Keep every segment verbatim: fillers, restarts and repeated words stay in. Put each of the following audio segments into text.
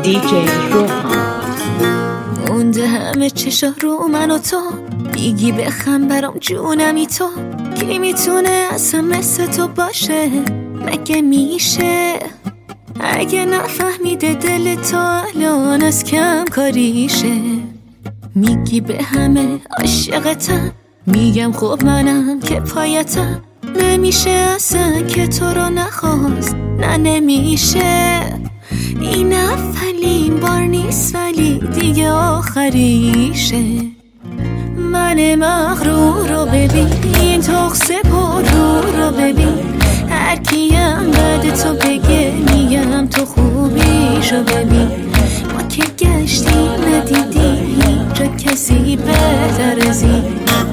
دی جی روحان. مونده همه چشا رو من و تو، میگی بخم برام جونمی تو. کی میتونه اصلا مثل تو باشه؟ مگه میشه؟ اگه نفهمیده دل تو الان از کم کاریشه. میگی به همه عاشقتم، میگم خب منم که پایتم. نمیشه اصلا که تو رو نخواست، نه نمیشه. این اولین بار نیست ولی دیگه آخریشه. من مغرور رو ببین، این تقص پر رو ببین. هر کیم بعد تو بگه میگم تو خوبیشو ببین. ما که گشتیم ندیدیم هیچ جا کسی بهتر از این.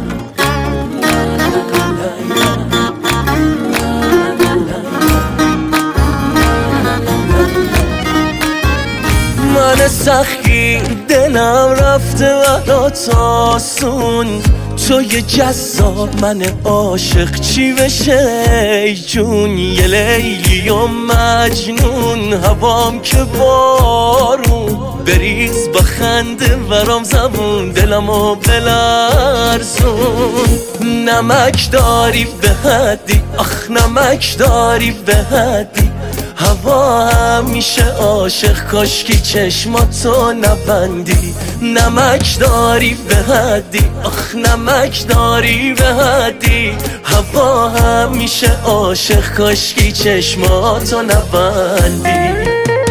من سخی دلم رفته برات آسون. تو یه جذاب من عاشق چی بشه ای جون؟ یه لیلی و مجنون، هوام که بارون. بریز با خنده برام زبون، دلمو بلرزون. نمک داری به حدی، آخ نمک داری به حدی. هوا همیشه عاشق، کاشکی چشماتو نبندی. نمک داری به حدی، آخ نمک داری به حدی. هوا همیشه عاشق، کاشکی چشماتو نبندی.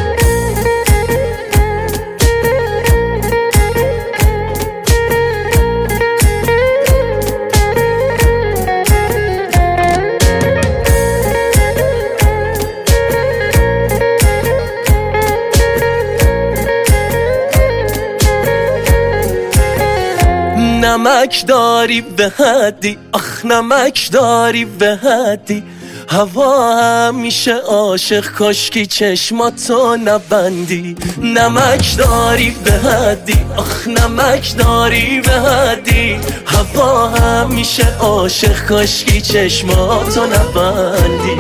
نمک داری به حدی، آخ نمک داری به حدی. هوا همیشه عاشق، کاشکی چشماتو نبندی. نمک داری به حدی، آخ نمک داری به حدی. هوا همیشه عاشق، کاشکی چشماتو نبندی.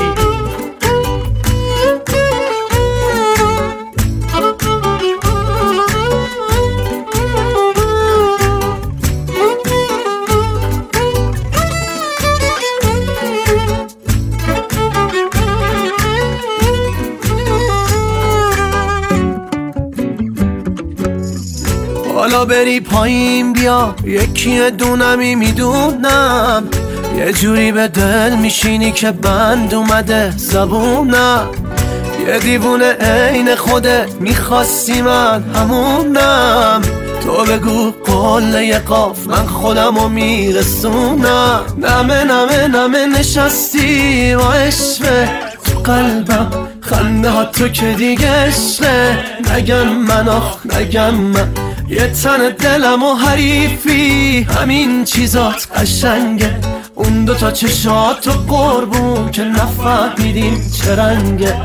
حالا بری پایین بیا، یکی دونمی میدونم. یه جوری به دل میشینی که بند اومده زبونم. یه دیوونه عین خودت میخواستی، من همونم. تو بگو قله قاف، من خودمو میرسونم. نمه نمه نمه نشستی با عشقه تو قلبم. خنده ها تو که دیگه عشقه. نگم من آخ نگم من، یه تن دلم و حریفی. همین چیزات قشنگه، اون دوتا چشات و قربون که نفهمیدیم چه رنگه.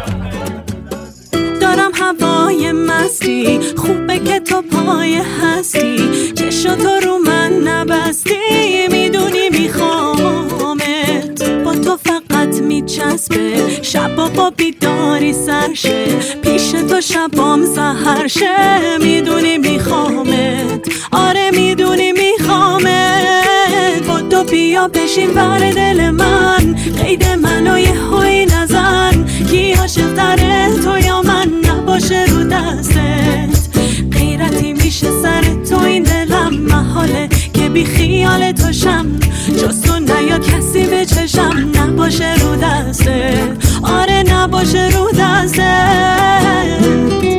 دارم هوای مستی، خوبه که تو پای هستی. چشاتو رو من نبستی، میدونی میخوامت. با تو فقط میچسبه، شبا با بیداری سرشه. پیش تو شبام سحر شه، میدونی میخوامت. آره میدونی میخوامت. با تو بیا بشین بر دل من، قید منو یه هوی نزن. کی عاشق تره تو یا من؟ نباشه رو دستت غیرتی میشه سر تو این دلم. محاله که بی خیال تو شم، جز تو نیا کسی به چشم. نباشه رو دستت، آره نباشه رو دستت.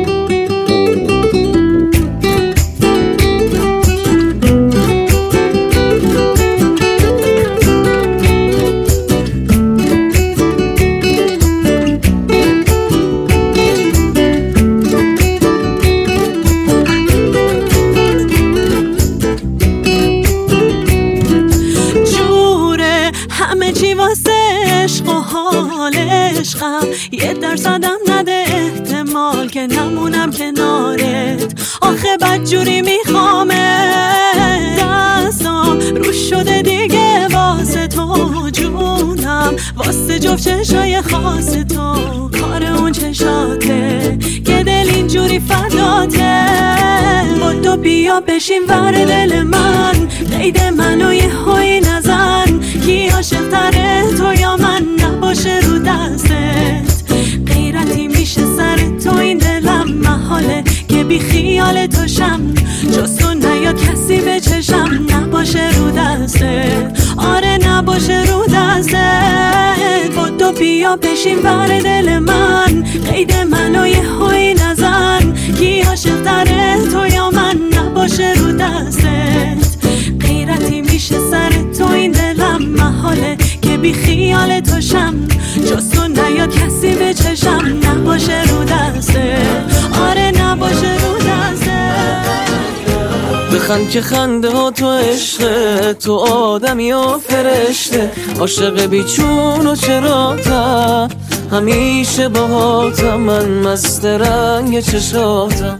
یه درصدم نده احتمال که نمونم کنارت. آخه بدجوری میخوامه، دستم روش شده دیگه واسه تو جونم. واسه جفت چشای خاص تو، کار اون چشاته که دل اینجوری فداته. بدو بیا بشین ور دل من، قید منو یه هایی نزن، کی عاشق تره تو یا من نباشه رو دستت. غیرتی میشه سر تو این دلم، محاله که بی خیال تو شم، جز تو نیاد کسی به چشم نباشه رو دستت. آره نباشه رو دستت. بدو بیا بشین ور دل من، قید منو یه هایی نزن، کی عاشق تره تو یا من نباشه رو دستت. غیرتی میشه سر تو این دلم، محاله که بی خیال تو شم، جز تو نیاد کسی به چشم نباشه رو دستت. آره نباشه رو دستت. بخند که خنده ها تو عشقه، تو آدمی و فرشته، عاشق بیچون و چراتم، همیشه باهاتم، من مست رنگ چشاتم.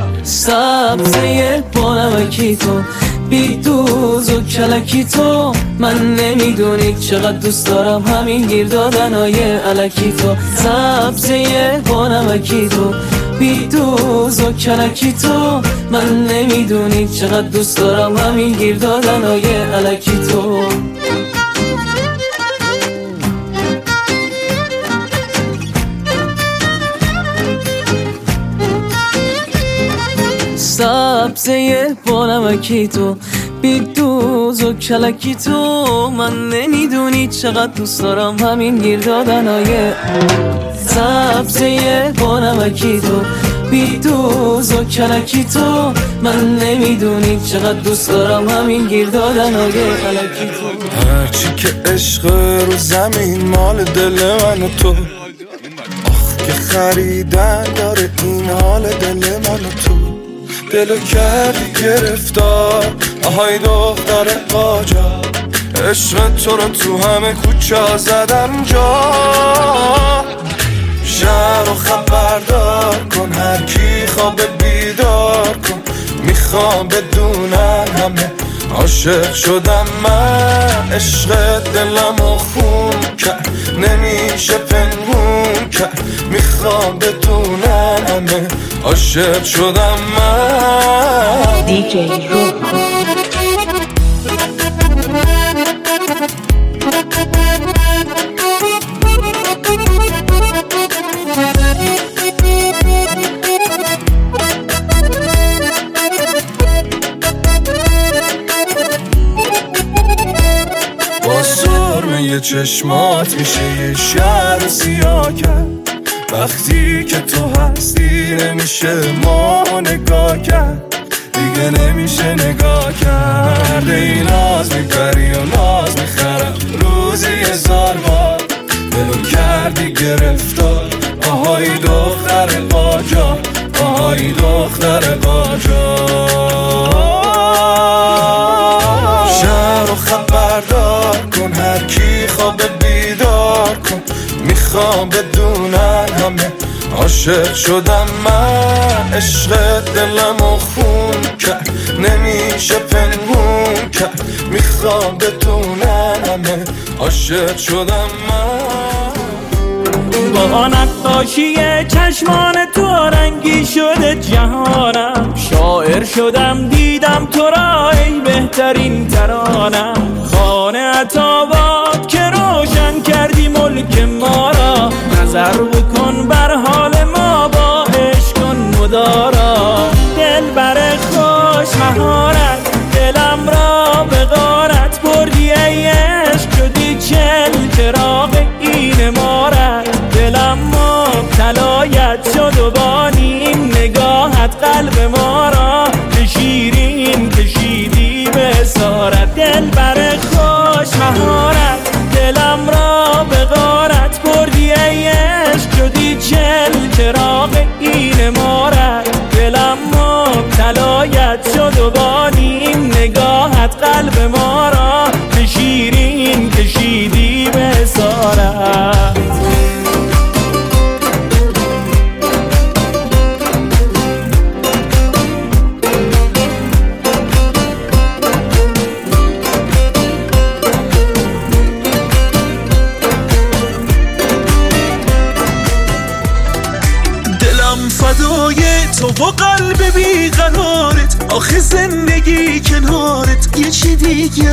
سبزه بانمکی تو، بی دوز و کلکی تو، من نمیدونی چقدر دوست دارم همین گیر دادن های علکی تو. سبزه بانمکی تو، بی دوز و کلکی تو، من نمیدونی چقدر دوست دارم همین گیر دادن های علکی تو. سبزه بانمکی تو، بی دوز و کلکی تو، من نمیدونی چقدر دوست دارم همین گیر دادن های. سبزه بانمکی تو، بی دوز و کلکی تو، من نمیدونی چقدر دوست دارم همین گیر دادن های کلکی تو. هرچی که عشق رو زمین مال دل من و تو، آخ که خریدن داره این حال دل من و تو. دلو کردی گرفتار، آهای دختر قاجار، عشق تو رو تو همه کوچه زدم جا. شهر رو خبردار کن، هر کی خواب بیدار کن، میخوام بدونن همه عاشق شدم من. عشق دلمو خون کرد، نمیشه پنهون کرد، میخوام بدونن همه عاشق شدم من. دیجی روحان. با سرمه چشمات میشه یه شهر سیاه کرد، وقتی که تو هستی نمیشه ما نگاه کرد، دیگه نمیشه نگاه کرد. ای ناز میبری و ناز میخرم روزی هزار بار، دلو کردی گرفتار، آهای دختر قاجار، آهای دختر قاجار. شهر رو خبردار کن، هر کی خواب بیدار کن، میخوام بدونن همه عاشق شدم من. عشق دلمو خون کرد، نمیشه پنهون کرد، میخوام بدونن همه عاشق شدم من. با نقاشی چشمان تو رنگی شده جهانم، شاعر شدم دیدم تو را ای بهترین ترانم. خانه عطاباد که روشن کردی ملک ما را، نظر بکن بر حال ما با عشق کن مدارا. دل بر خوش مهارت، دلم را به غارت بردی ای عشق، شدی چل چراغ این مارت. دلم مبتلایت شد و بانی این نگاهت، قلب ما را به شیرین کشیدی به اسارت. دل بر خوش مهارت، دلم را به غارت بردی ای عشق، شدی چل چراغ این مارت. دلم مبتلایت شد و بانی این نگاهت، قلب ما را به شیرین کشیدی به اسارت. با قلب بیقرارت، آخه زندگی کنارت یه چی دیگه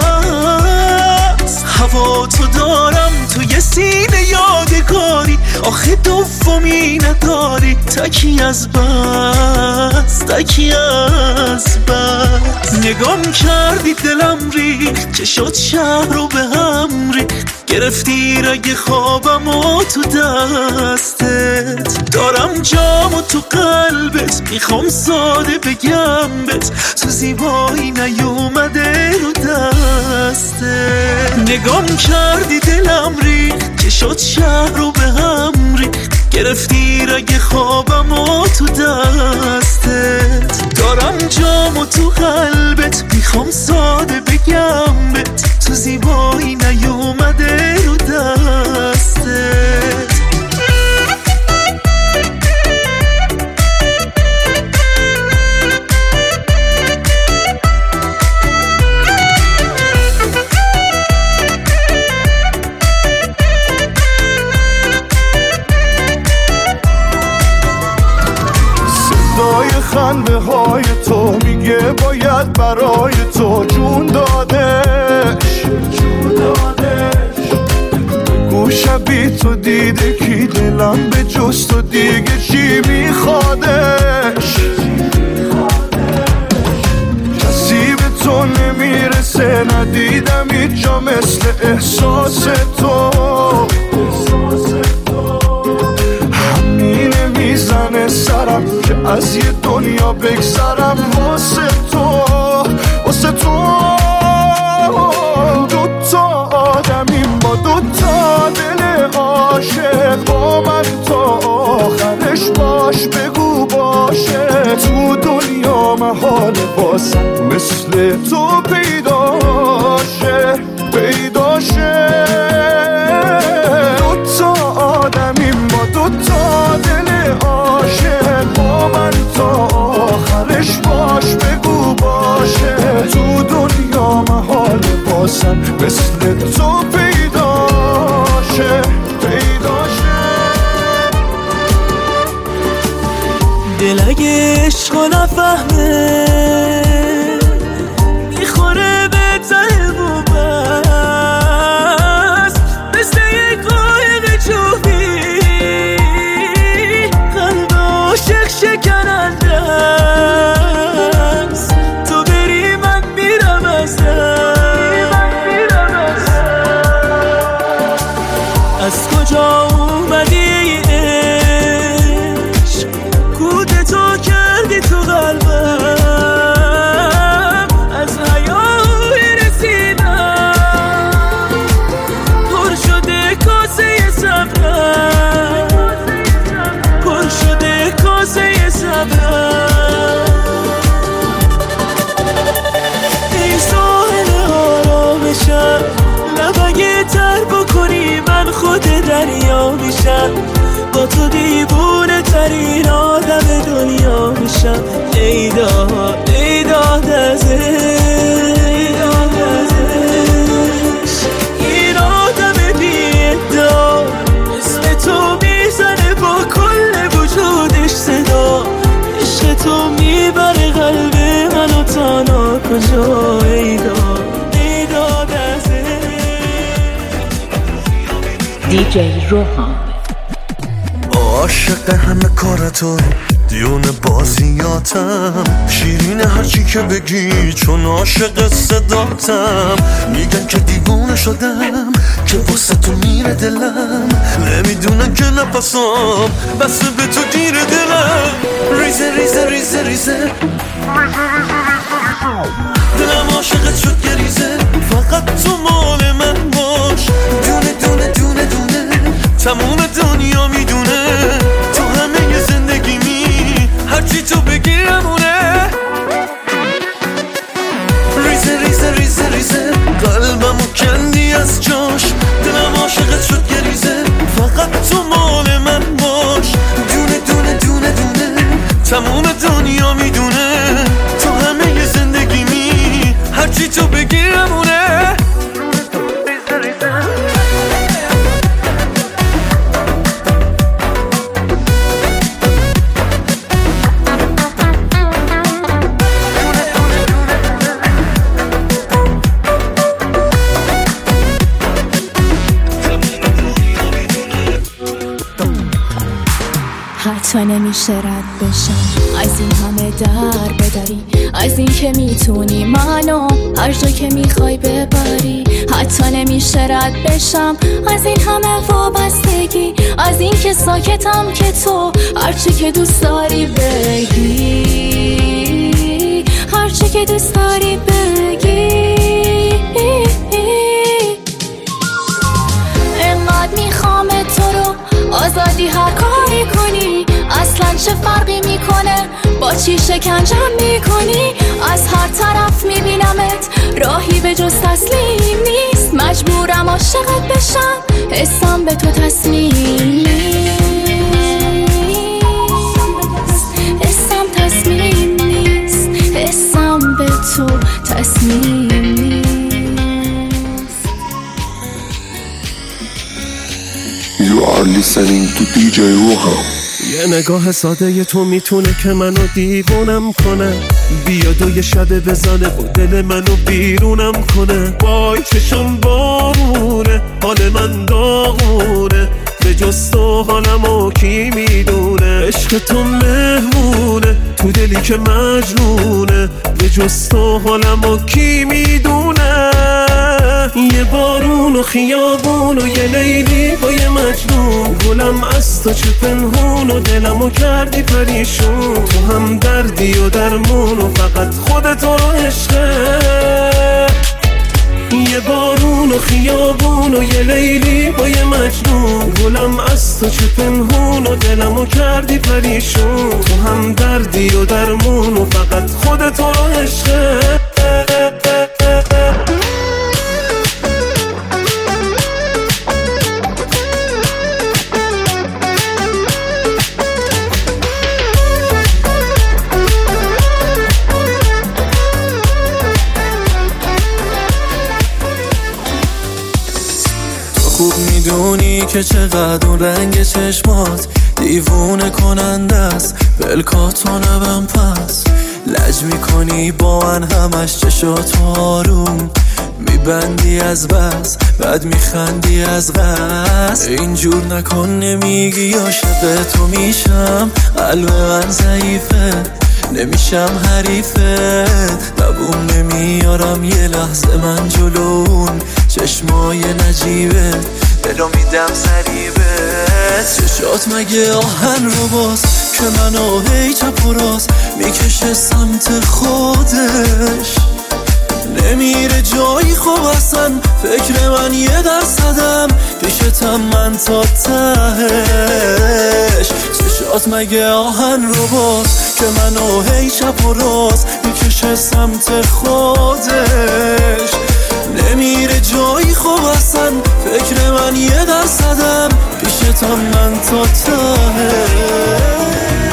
است. هوا تو دارم تو یه سینه یادگاری، آخه دومی نداری. تکی از بس تکی از بس نگام کردی دلم ریخت، چه شد شهر رو به هم ریخت. گرفتی رگ خوابم و تو دستت، دارم جام و تو قلبت. میخوام ساده بگم بت، تو زیبایی نیومده رو دستت. نگام کردی دلم ریخت، که شد شهر رو به هم ریخت. گرفتی رگ خوابم و تو دستت، دارم جام و تو قلبت. میخوام ساده بگم بت، تو زیبایی نیومده رو دستت. خنده های تو میگه باید برای تو جون دادش، جون دادش. گوشه بی تو دیده کی دلم به جز تو دیگه چی میخوادش. کسی به تو نمیرسه، ندیدم هیچ جا مثل احساس تو. همینه میزنه سرم که از یه دنیا بگذرم واسه تو، واسه تو. دوتا آدمیم با دوتا دل عاشق، با من تا آخرش باش بگو باشه. تو دنیا محال واسم مثل تو پیداشه، پیداشه. دوتا آدمیم با دوتا دل عاشق، با من تا آخرش باش بگو باشه. تو دنیا محال واسم مثل تو پیداشه، پیداشه. دل اگه عشق و نفهمه، میخوره به ته بوبست. مثل یک قایق چوبی قلب عاشق شکننده است. تو بری من میرم از از کجا اومدی عشق، کودتا کردی تو قلبم. از حیای رسیدم پر شده کاسه صبرم، پر شده کاسه صبرم. ای ساحل آرامشم، لب اگه تر بکنی من خود دریا میشم. با تو دیوونه ترین آدم دنیا میشم. ای داد ای داد ازش، این آدم بی ادعا اسم تو میزنه با کل وجودش صدا. عشق تو میبره قلب منو تا ناکجا. ای داد ای داد ازش. دی جی روحان عاشق همه کارتو، دیون بازیاتم. شیرین هرچی که بگی چون عاشق صداتم. میگن که دیوونه شدم، که واسه تو میره دلم. نمیدونن که نفسام بس به تو گیر دلم. ریزه ریزه ریزه ریزه دلم عاشقت شد گریزه. فقط تو مال من باش، دونه دونه دونه دونه. تموم دنیا میدونه تو همه زندگیمی، هرچی تو بگیرمونه. ریزه ریزه ریزه ریزه قلبمو کندی از جاش. دلم عاشقت شد گریزه. فقط تو مال من باش، دونه دونه دونه دونه. تموم دنیا میدونه تو همه زندگیمی، هرچی تو بگیرم حتی نمیشه رد بشم از این همه در بداری، از این که میتونی منو هر جا که میخوای ببری. حتی نمیشه رد بشم از این همه وابستگی، از این که ساکتم که تو هرچی که دوست داری بگی، هرچی که دوست داری بگی. انقدر میخوام تو رو آزادی هر کاری کنی، اصلا چه فرقی میکنه با چی شکنجم میکنی. از هر طرف میبینمت راهی به جز تسلیم نیست، مجبورم عاشقت بشم حسم به تو تصمیم نیست، حسم تصمیم نیست، حسم به تو تصمیم نیست. You are listening to دی جی روحان. یه نگاه ساده تو میتونه که منو دیوونم کنه، بیاد و یه شب بزنه و دل منو بیرونم کنه. وای چشم بارونه، حال من داغونه، به جز تو حالمو کی میدونه. عشق تو مهمونه تو دلی که مجنونه، به جز تو حالمو کی میدونه. یه بارون و خیابون و یه لیلی با یه مجنون، گلم از تو چه پنهون و دلمو کردی پریشون. تو هم دردی و درمون و فقط خودت رو عشقه. یه بارون و خیابون و یه لیلی با یه مجنون، گلم از تو چه پنهون و دلمو کردی پریشون. تو هم دردی و درمون و فقط خودت رو عشقه. خوب میدونی که چقدر اون رنگ چشمات دیوونه کننده است، پلکاتو نبم پس. لج میکنی با من همش چشاتو آروم میبندی از بس، بعد میخندی از قصد. اینجور نکن نمیگی عاشق تو میشم، قلب من ضعیفه نمیشم حریفت. لبون نمیارم یه لحظه من جلون چشمای نجیبت، دلو میدم سریبت. چشات مگه آهن رو باز که منو هی چپ و راست میکشه سمت خودش، نمیره جایی خوب اصلا. فکر من یه درصدم پیشتم من تا تهش. چشات مگه آهن رو باز که منو هی چپ و راست میکشه سمت خودش، نمیره جایی خوب اصلا. فکر من یه درصدم پیشتم من تا تهش.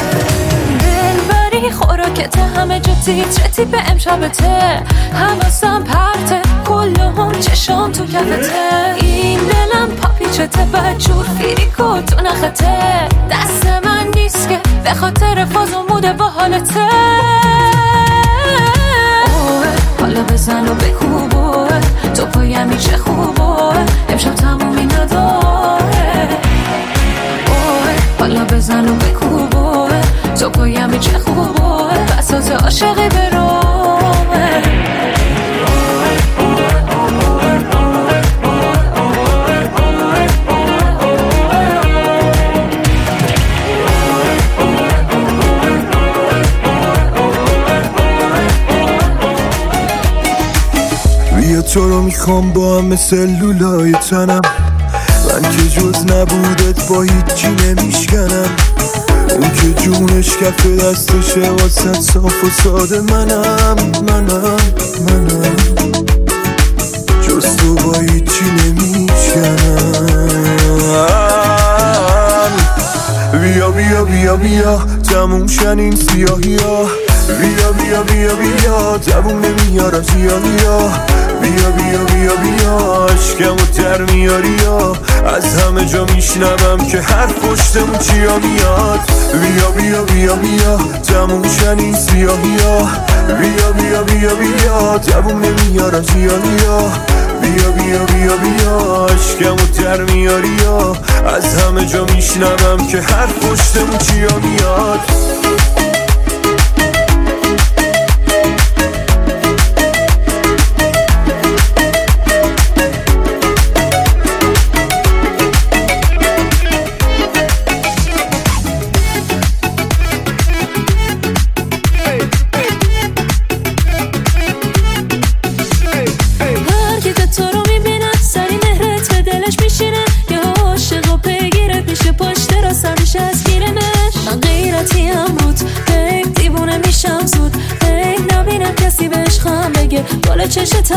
خوراکت همه جا تیترتی به امشبته، حواسم پرته کلهم چشام تو کفته. این دلم پاپیچته بدجور فیریکو تو نخته، دست من نیست که به خاطر فاز و موده با حالته. اوه حالا بزن و بکوبه تو پایمی چه خوبه، امشب تمومی نداره. اوه حالا بزن و بکوبه تو پایمی چه خوبه، بساط عاشقی به رومه. بیا تو رو میخوام با هم مثل لولای تنم، من که جز نبودت با هیچی نمیشکنم. اون که جونش کف دستشه واسه صاف و ساده منم منم منم، جز تو با هیچی نمیشکنم. بیا بیا بیا بیا تموم شن این سیاهی ها، بیا بیا بیا بیا تموم نمیارم سیاهی ها. بیا بیا بیا بیا عشقمو در میاری ها، از همه جا میشنوم که هر پشتمون چیا میاد. بیا بیا بیا بیا تموم شن این سیاهی ها، بیا بیا بیا بیا تموم نمیارم سیاهی ها. بیا بیا بیا بیا عشقمو در میاری یا از همه جا میشنوم که هر پشتمون چیا میاد. بالا چشت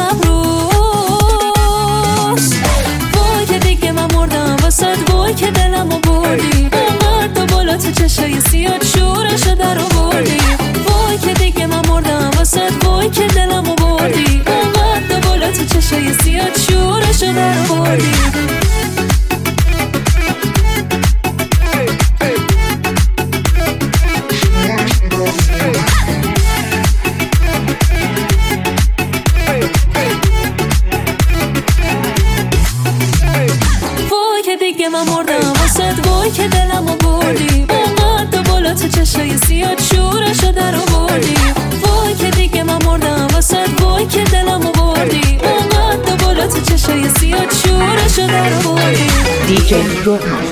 ابروست وای که دیگه من مردم واسد وای که دلمو بردی انقدر تو بالا تو چشای سیاد شورشو در آوردی وای که دیگه من مردم واسد وای که دلمو بردی انقدر تو بالا تو چشای سیاد شورشو در آوردی. من مردم واسد وای که دلمو بردی انقدر بالا تو چشای سیاد شورشو در آوردی وای که دیگه من مردم واسد وای که دلمو بردی انقدر بالا تو چشای سیاد شورشو در آوردی. دیجی روحان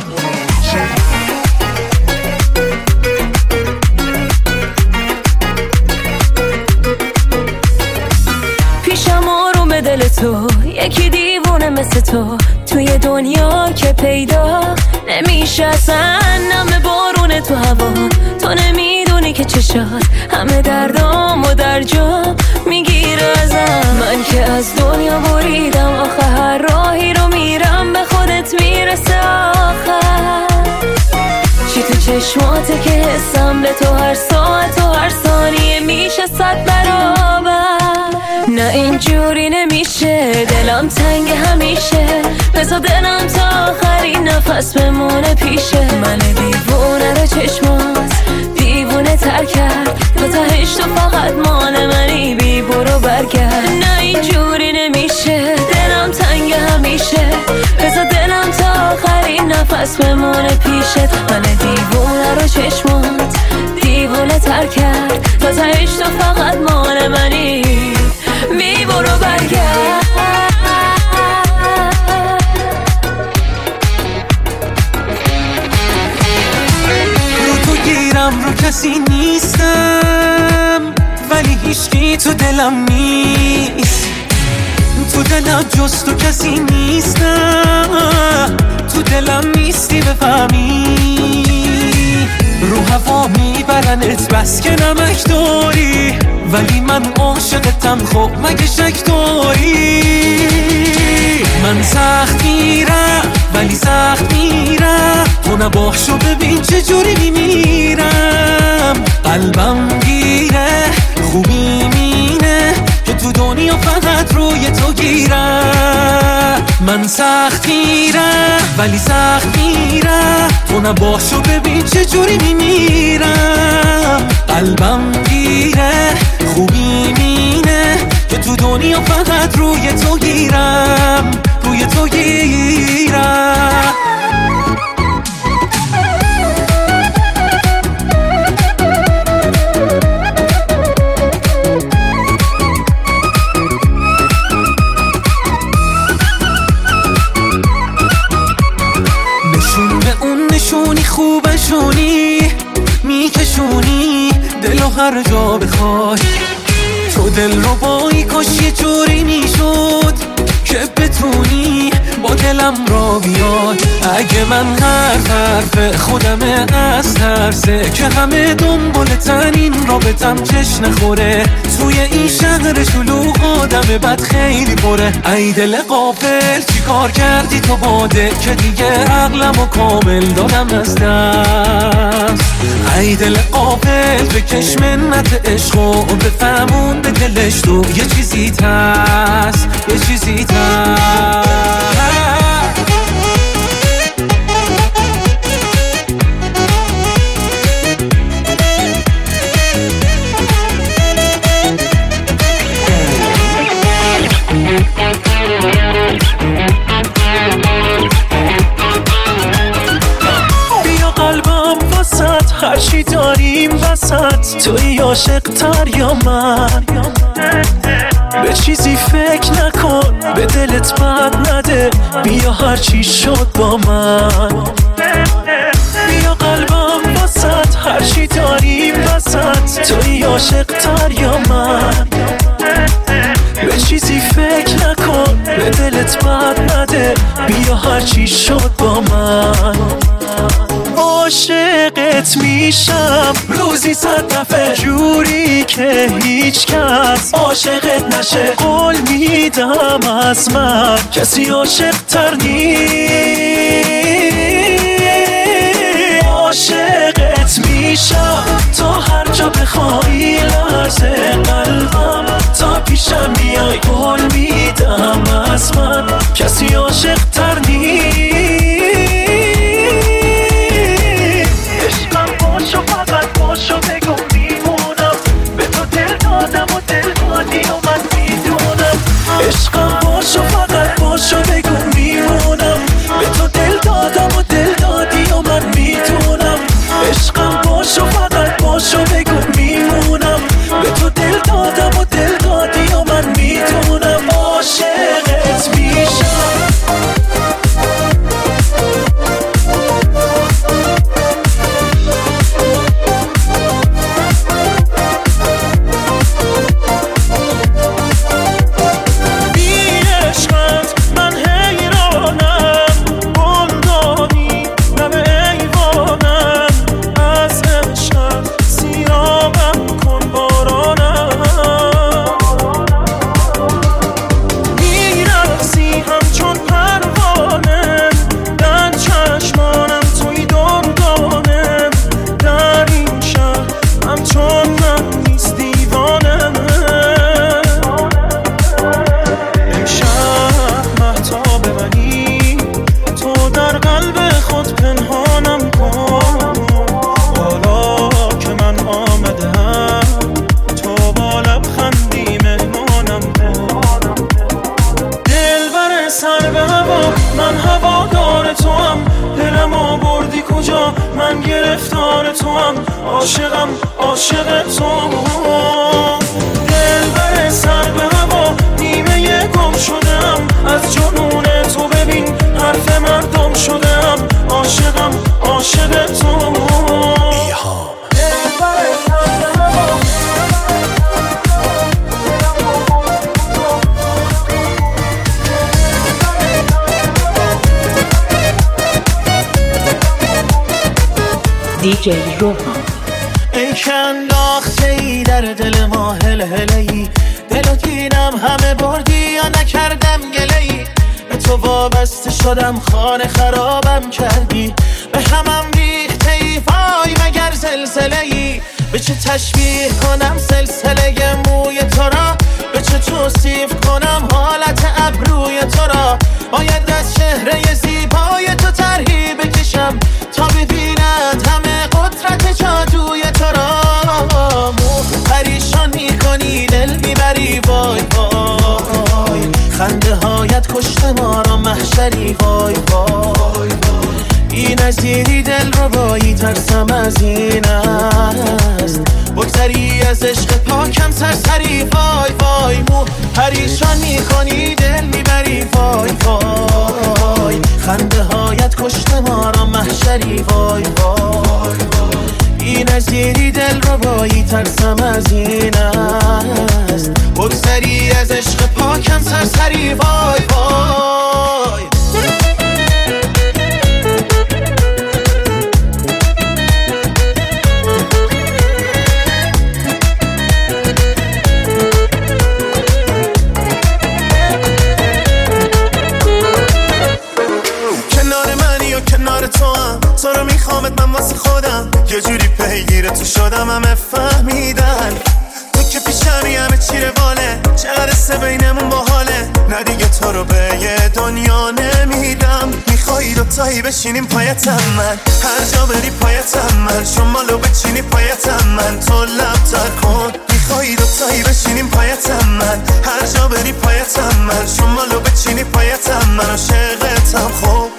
پیشم آروم دل تو یکی دیوونه مثل تو توی دنیا که پیدا نمیشه اصلا نم بارون تو هوا تو نمیدونی که چشات همه دردام و در جا میگیره ازم من که از دنیا بریدم آخه هر راهی رو میرم به خودت میرسه آخر چی تو چشماته که حسم به تو هر ساعت و هر ثانیه میشه صد برابر نه اینجوری نمیشه دلم تنگ همیشه بذار دلم تا آخرین نفس بمونه پیشه من دیوونه رو چشمات دیوونه تر کرد تا تهش تو فقط مال منی بی برو برگرد نه اینجوری نمیشه دلم تنگ همیشه بذار دلم تا آخرین نفس بمونه پیشت من دیوونه رو چشمات دیوونه تر کرد تا تهش تو فقط مال منی بی برو برگرد. رو تو گیرم رو کسی نیستم ولی هیچکی تو دلم نیست تو دلم جز تو کسی نیستم تو دلم نیستی بفهمی رو هوا میبرنت بس که نمک داری ولی من عاشقتم خب مگه شک داری من سخت میرم ولی سخت میرم تو نباشو ببین چه جوری میمیرم قلبم گیره خوبی مینه که تو دنیا فقط روی تو گیرم من سخت میرم ولی سخت میرم تو نباشو ببین چه جوری میمیرم قلبم گیره خوبی مینه که تو دنیا فقط روی تو گیرم روی تو گیرم. نشون به اون نشونی خوبشونی میکشونی دلو هر جا بخوای تو دل رو بایی کاش یه جوری میشد که بتونی با دلم را بیای اگه من هر حرف خودمه از ترسه که همه دنبالتن این رابطم چش نخوره توی این شهر شلوغ آدم بد خیلی پره ای دل غافل چی کار کردی تو باده که دیگه عقلم و کامل دادم از دست ای دل غافل بکش منت عشق و بفهمون به دلش تو یه چیزی هست یه چیزی هست. دیجی عاشق تر یا من؟ به چیزی فکر نکن، به دلت بد نده، بیا هر چی شد با من. بیا قلبم واسط، هر چی داریم وسط، توی عاشق تر یا من؟ به چیزی فکر نکن، به دلت بد نده، بیا هر چی شد با من. عاشقت میشم روزی صد دفعه، جوری که هیچ کس عاشقت نشه. قول میدم از من کسی عاشق تر نیست. عاشقت میشم تا هر جا بخوای، لرزه قلبم تا پیشم میای. قول میدم از من کسی عاشق تر نیست. باشو بگو میمونم، به تو دل دادم و دل دادی و من میدونم. عشقم باشو فقط باشو بگو میمونم، به تو دل دادم و دل دادی و من میدونم. عشقم باشو فقط باشو بگو میمونم، به تو دل دادم و دل دادی و من میدونم. عاشقت میشم. عاشقم عاشق تو، دلبر سر به هوا، نیمه گم شدم از جنون تو. ببین حرف مردم شدم، عاشقم عاشق تو. دی جی روحان. ای که انداخته ای در دل ما هل هلی، دلو گیرم همه بردی یا نکردم گلی. به تو وابسته شدم خانه خرابم کردی، به همم ریخته ای وای مگر زلزله ای. به چه تشبیه کنم سلسله موی تو را، به چه توصیف کنم حالت ابروی تو را. باید از چهره زیبای تو طرحی بکشم تا ببیند همه قدرت جادوی تو را. مو پریشان میکنی دل میبری وای وای، خنده هایت کشته ما را محشری وای وای. این از دیدی دل رو بایی ترسم از این است، بگذری از عشق پاکم سرسری وای وای. مو پریشان میکنی دل میبری وای وای، خنده هایت کشته ما را محشری وای وای. این از دیدی دل رو بایی ترسم از این است، بگذری از عشق پاکم سرسری وای وای. تو رو میخوامت من واسه خودم، یه جوری پیگیر تو شدم همه فهمیدن. تو که پیشمی همه چی رواله، چقدر سه بینمون باحاله. نه دیگه تو رو به یه دنیا نمیدم. میخوایی دوتایی بشینیم پایتم من، هر جا بری پایتم من. شمالو بچینی پایتم من، تو لبتر کن. میخوایی دوتایی بشینیم پایتم من، هر جا بری پایتم من. شمالو بچینی پایتم من، عاشقتم خوب.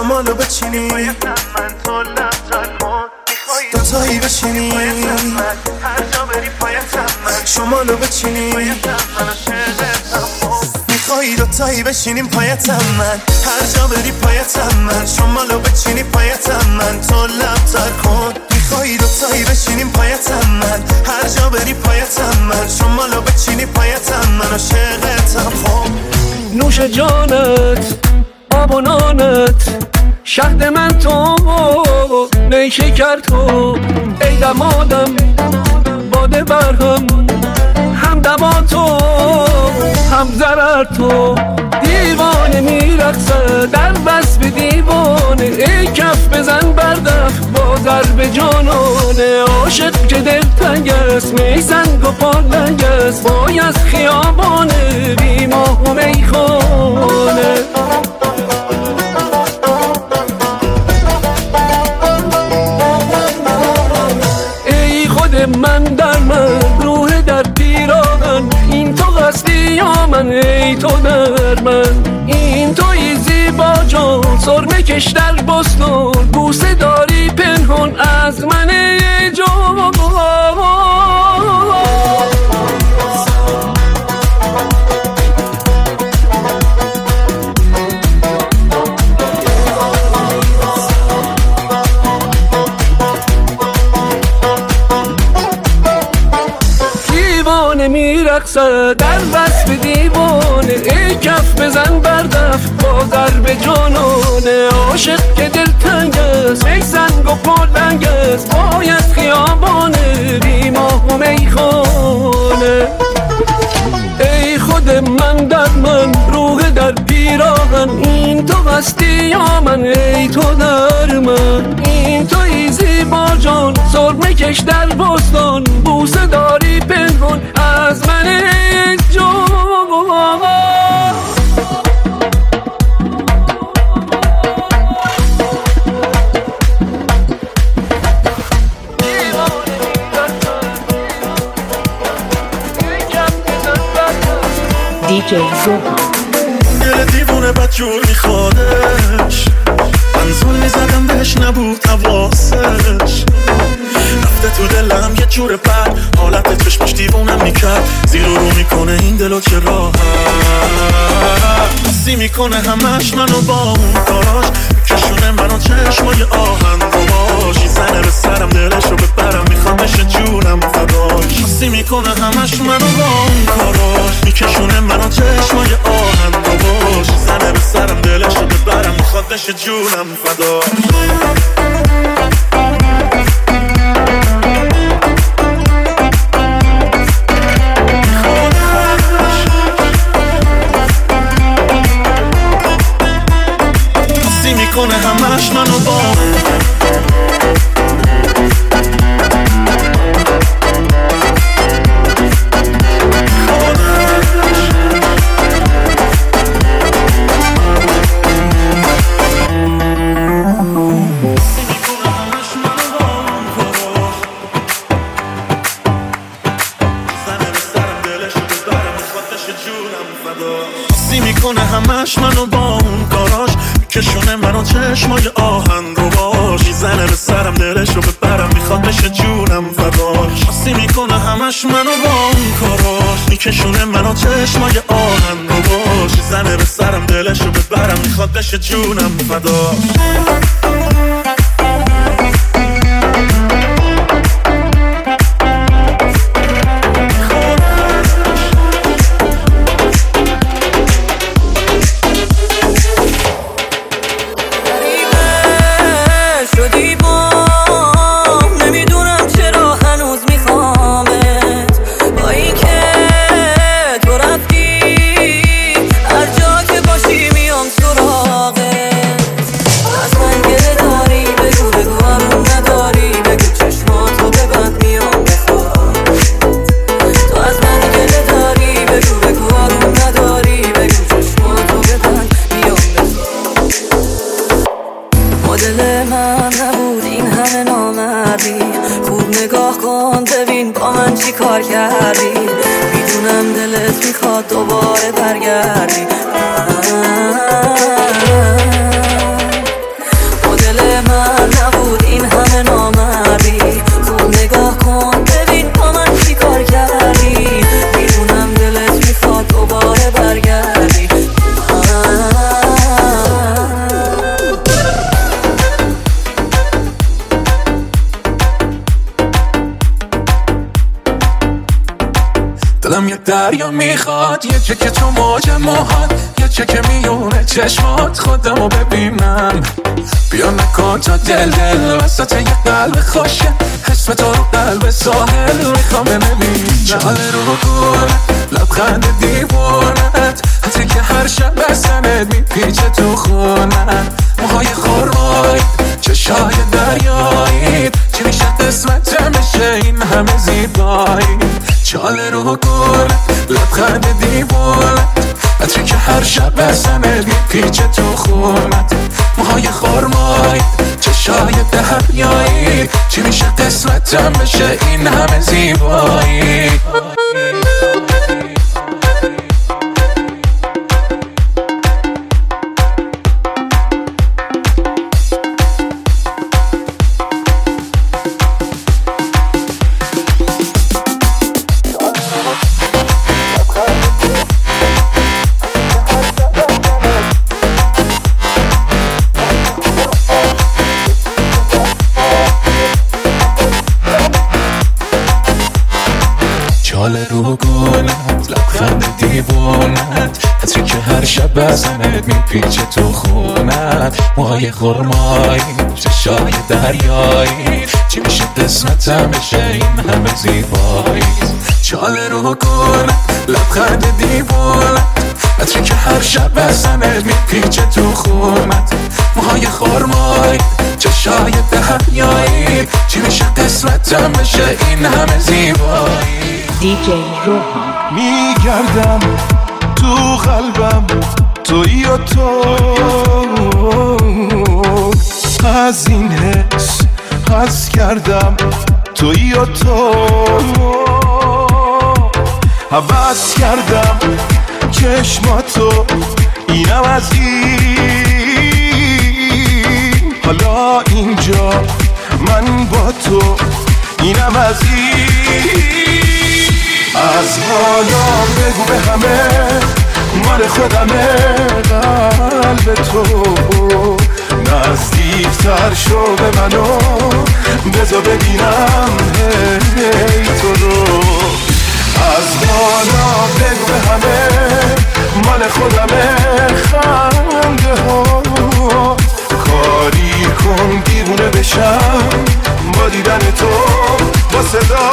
شمالو بچینی من تو لبتر کن دوتایی بچینی هر جا بری پایتم من شمالو بچینی میخوای دوتایی بشینیم پایتم من هر جا بری پایتم من شمالو بچینی پایتم من تو لبتر کن میخوای دوتایی بشینیم پایتم من هر جا بری پایتم من شمالو بچینی پایتم من عاشقتم خب نوش جانت آب و نانت شهد من تو نیشکر تو ای دمادم باده برهم هم دوا تو هم ضرر تو دیوانه میرقصه در وصف دیوانه ای کف بزن بردف با ضرب جانانه عاشق که دل تنگ است می سنگ و پالنگ است وای از خیابانه بی ماه و میخانه ای خود من در من روح در پیراهن این تو هستی یا من ای تو در من این توی زیبا جان سرمه کش در بستان بوسه داری پنهان از من ای جان میرقصه در وصف دیوانه ای کف بزن بردف با ضرب جانانه عاشق که دل تنگ است می سنگ و پالنگ است وای از خیابانه بی ماه و میخانه ای خود من در من روح در پیراهن این تو هستی یا من ای تو در من این توی زیبا جان سرمه کش در بستان بوسه داری پنهان از من ای جان دی جی روحان دل دیوونه بدجور میخوادش من ظلمی زدم بهش نبود حواسش رفته تو دلم یه جور پر حالت چشمش دیوونم میکرد زیر و رو میکنه این دلو چه راحت حسی میکنه همش منو با اون کاراش کشونه منو چشمای آهن رواشی زنه به سرم دلشو ببرم میخوام بشه جونم فداش حسی میکنه همش منو با اون کاراش میکشونه منو چشمای آهن رواشی زنه به سرم دلشو ببرم میخواد بشه جونم فداش میکنه همش منو با میکنه همش منو با اون کاراش کشونه منو چشمای آهن رو باش میزنه به سرم دلشو ببرم میخواد بشه جونم فداش حسی میکنه همش منو با اون کاراش میکشونه منو چشمای آهن رو باش میزنه به سرم دلشو ببرم میخواد بشه جونم فداش کار کردی میدونم دلت میخواد دوباره برگردی دریا میخواد یه چه که تو موج موهات، یه چه که میونه چشمات خودمو ببینم. بیا نکن تا دل دل وسط یه قلب خوشه، اسم تو رو قلب ساحل میخوام ببینم. جاله رو گونه لبخند دیوونت، حتی که هر شب بسنت میپیچه تو خونت. موهای خورمایی چشای دریایی، چی میشه قسمت میشه این همه زیبایی. چاله رو گونه لبخند دیوونت، حتی که هر شب بسنت میپیچه تو خونت. موهای خورمایی چشای دریایی، چی میشه قسمتم بشه این همه زیبایی. چاله رو گونت لبخند دیوونت، حتی که هر شب بزنت میپیچه تو خونت. موهای خورمایی چشای دریایی، چی میشه قسمتم بشه این همه زیبایی. چاله رو گونت لبخند دیوونت، حتی که هر شب بزنت میپیچه تو خونت. موهای خورمایی چشای دریایی، چی میشه قسمتم بشه این همه زیبایی. دی جی روحان میگردم تو قلبم تویی و تو، از این حس حس کردم تویی و تو. حوض کردم چشماتو اینم از این، حالا اینجا من با تو اینم از این. از حالا بگو به همه مال خودمه قلب تو، نزدیکتر شو به منو بذار ببینم هی تو رو. از حالا بگو به همه مال خودمه خنده ها، کاری کن دیوونه بشم با دیدن تو با صدا.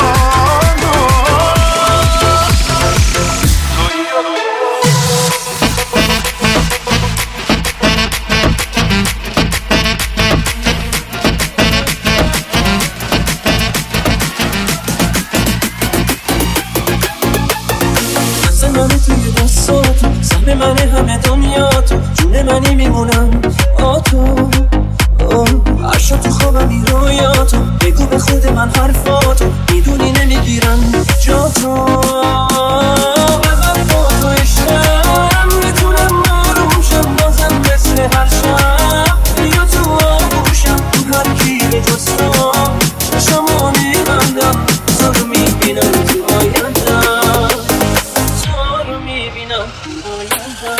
سهم من همه دنیا تو، جون منی میمونم آ تو. هر شب تو خوابم این رویاتو، بگو به خود من حرفاتو، میدونی نمیگیرم جا تو. ببر با تو عشقم میتونم آروم شم بازم مثل هر شب. بیا تو آغوشم تو هر کیه جستم، چشمو میبندم تو رو میبینم تو آیندم، تو رو میبینم تو آیندم.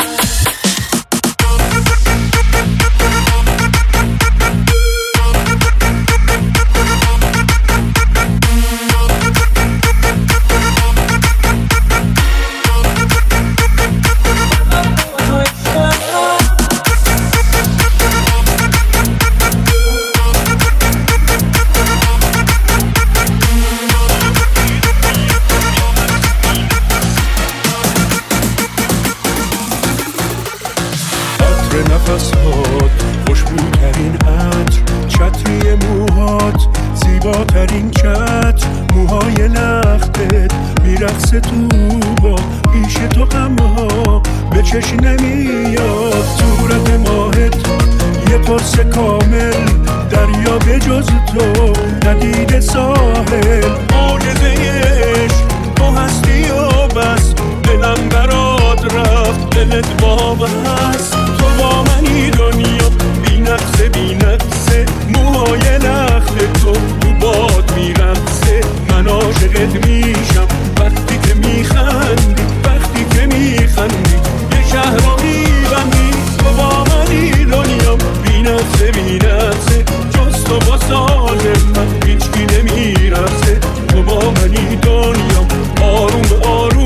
نفسات خوشبوترین عطر، چتری موهات زیباترین چتر، موهای لختت میرقصه تو با پیش تو غمها به چشم نمیاد. صورت ماهت یه قرص کامل، دریا به جز تو ندیده ساحل. معجزه عشق تو هستی و بس، دلم برات رفت دلت باب هست. تو با منی دنیا بی نقصه بی نقصه، موهای لخت تو تو باد میرقصه. من عاشقت میشم وقتی که میخندی، وقتی که میخندی یه شهر رو میبندی. تو با منی دنیا بی نقصه بی نقصه، جز تو با سال من هیچکی نمیرسه. تو با منی دنیا آروم به آروم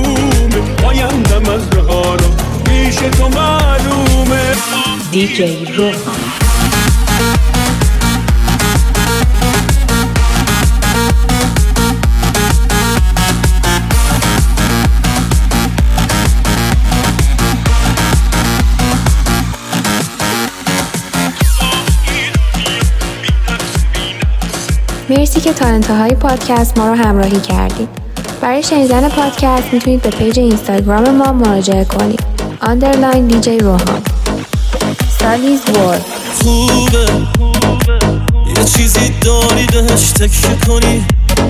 دی جی روحان. مرسی که تا انتهای پادکست ما رو همراهی کردید. برای شنیدن پادکست میتونید به پیج اینستاگرام ما مراجعه کنید. آندرلاین دی جی روحان. سالیز ورد. خوبه یه چیزی داری بهش تکیه کنی.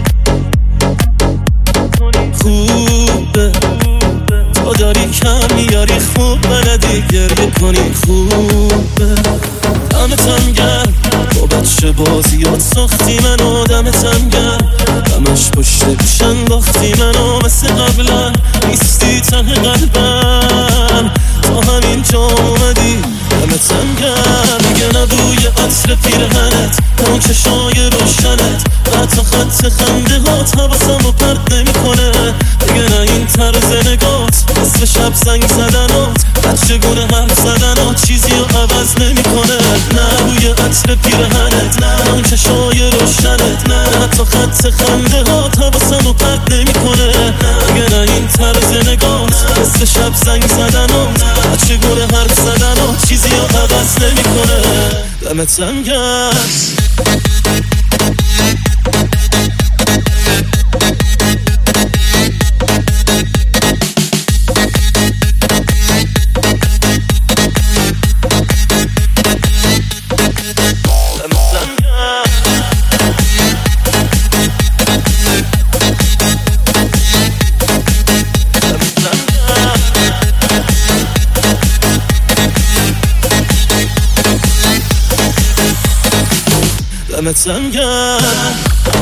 خوبه تو داری کم میاری، خوب بلدی گریه کنی. خوبه دمتم گرم با بچه بازیات ساختی منو. دمتم گرم همش پشت گوشن باختی منو. مثل قبلا نیستی ته قلبم، تا همین جا اومدی. دمتم گرم دیگه نبوی عطر پیرهنت، اون چشای روشنت، حتی خط خنده هات حواسمو پرد نمی کنه. دیگه نه این طرز نگات مثل شب زنگ زدنات، بچه گونه حرف زدنات چیزی رو عوض نمی کنه. نه بوی عطر پیرهنت، نه اون چشای روشنت، نه حتی خط خنده هات حواسمو پرد نمی کنه. دیگه نه این طرز نگات مثل شب زنگ زدنات، بچه گونه حرف زدنات چیزی رو عوض نمی کنه. دمتم گرم. دمتم گرم.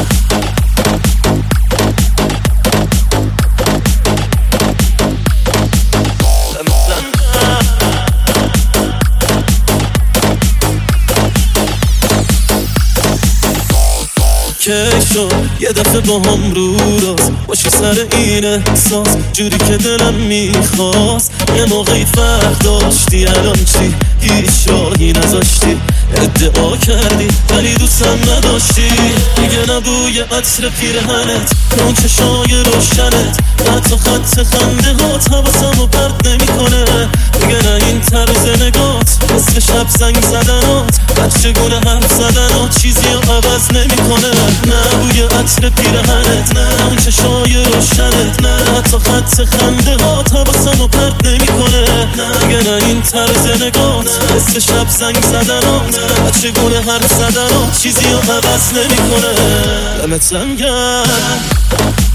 کی شد یه دفعه با هم رو راست باشی سر این احساس، جوری که دلم میخواست. یه موقعی فرق داشتی، الان چی؟ هیچ راهی نذاشتی، ادعا کردی ولی دوستم نداشتی. دیگه نبوی عطر پیرهنت، اون چشای روشنت، حتی خط خنده هات حواسمو پرد نمی کنه. دیگه نه این طرز نگات مثل شب زنگ زدنات، بچه گونه حرف زدنات چیزی رو عوض نمی کنه. نه بوی عطر پیرهنت، نه اون چشای روشنت، نه حتی خط خنده هات حواسمو پرد نمی کنه. دیگه نه این طرز نگات مثل شب زنگ زدنات، بچه گونه حرف زدنات چیزی رو عوض نمی کنه. دمتم گرم.